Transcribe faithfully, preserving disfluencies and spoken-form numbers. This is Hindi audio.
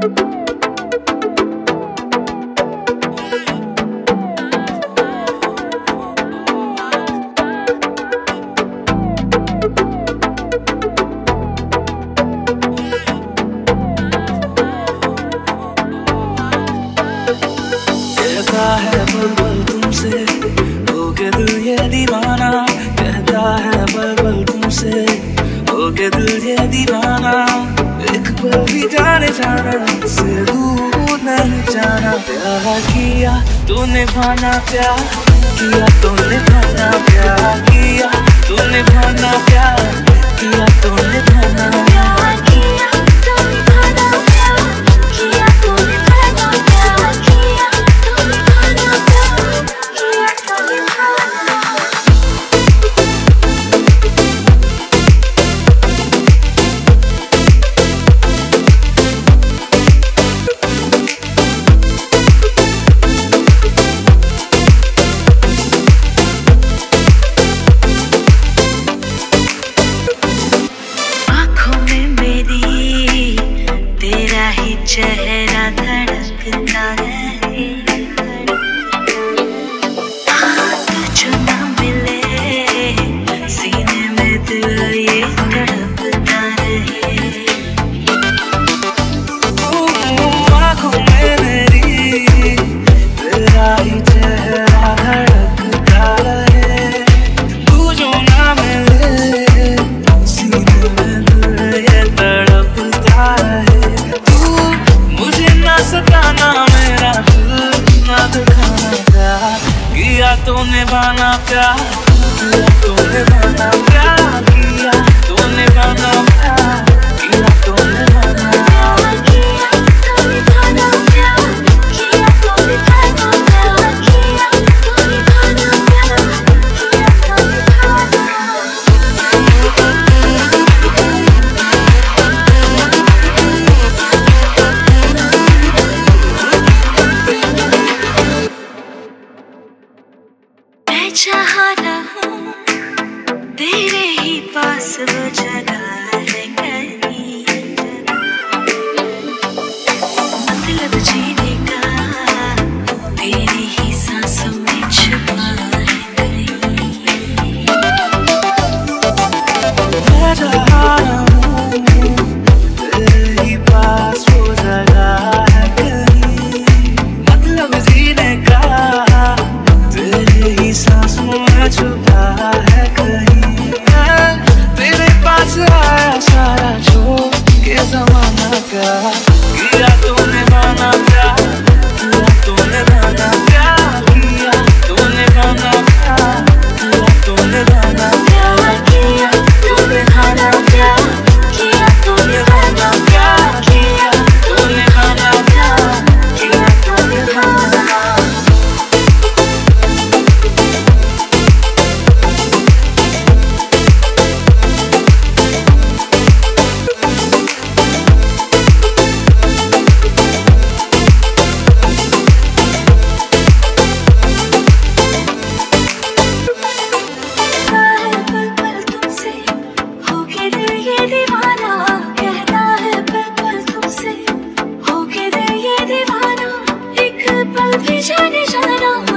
कहता है पल पल तुमसे हो के दिल ये दीवाना, कहता है पल पल तुमसे हो के दिल ये दीवाना। एक पल भी जाने जाना से दूर नहीं जाना। प्यार किया तूने भाना, प्यार किया तूने भाना, प्यार किया तूने भाना, प्यार किया तूने भाना, प्यार किया तूने भाना, प्यार किया तूने भाना, प्यार किया तूने भाना, प्यार किया तूने भाना। चेहरा धड़कता रहे, हाथ जो न मिले सीने में दिल ये तड़पता रहे। आँखों में मेरी तेरा ही चेहरा धड़कता रहे, तू जो न मिले सीने में दिल ये तड़पता रहे। सताना मेरा दिल ना दिखाना, प्यार किया तूने भाना, प्यार किया तूने भाना, प्यार किया तूने भाना, प्यार किया तूने भाना, प्यार किया तूने भाना, प्यार किया तूने भाना, प्यार किया तूने भाना, प्यार किया तूने भाना। मैं चाह रहा हूँ तेरे ही पास वो जगह है कहीं, मतलब जीने का तेरी ही सांसों में छुपा है कहीं। मैं चाह रहा हूँ तेरे ही पास वो जगह है कहीं, मतलब जीने का सांसों में छुपा है कहीं। तेरे पास आया सारा छोड़ के ज़माना, प्यार किया तूने भाना, प्यार किया तूने भाना, प्यार किया तूने भाना, प्यार किया तूने भाना, प्यार किया तूने भाना, प्यार किया तूने भाना, प्यार किया तूने भाना, प्यार किया तूने भाना। जाने जाना